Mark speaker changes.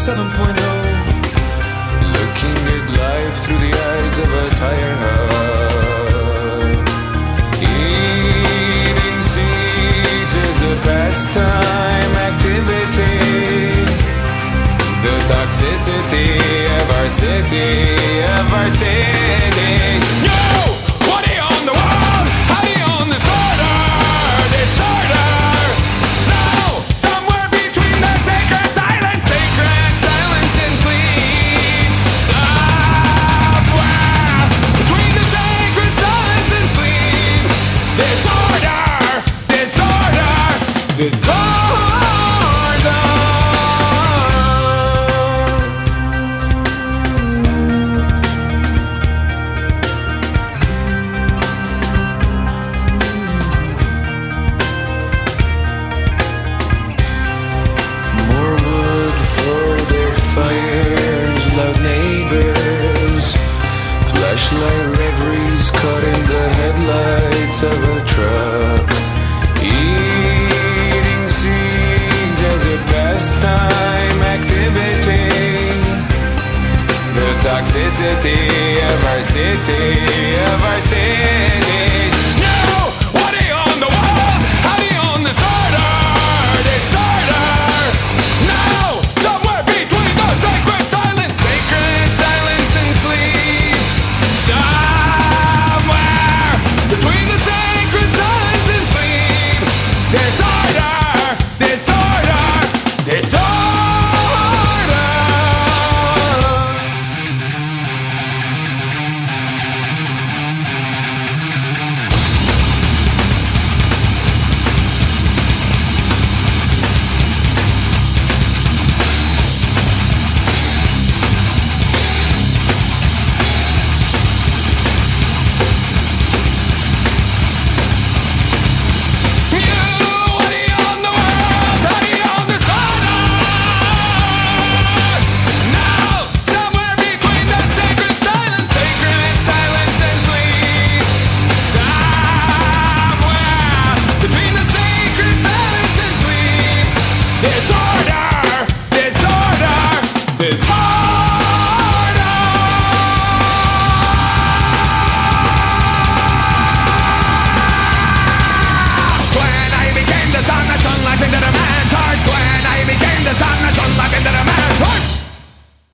Speaker 1: 7.0, looking at life through the eyes of a tire hub. Eating seeds is a pastime activity. The toxicity of our city. No! What do you own the world? How do you own disorder? No! Somewhere between the sacred silence and sleep. Somewhere between the sacred silence and sleep. Disorder. Fires, loud neighbors, flashlight reveries caught in the headlights of a truck. Eating seeds as a pastime activity. The toxicity of our city. No! What do you own the world? How do you own disorder? No! Somewhere between the sacred silence and sleep. Somewhere between the sacred silence and sleep. Disorder. There's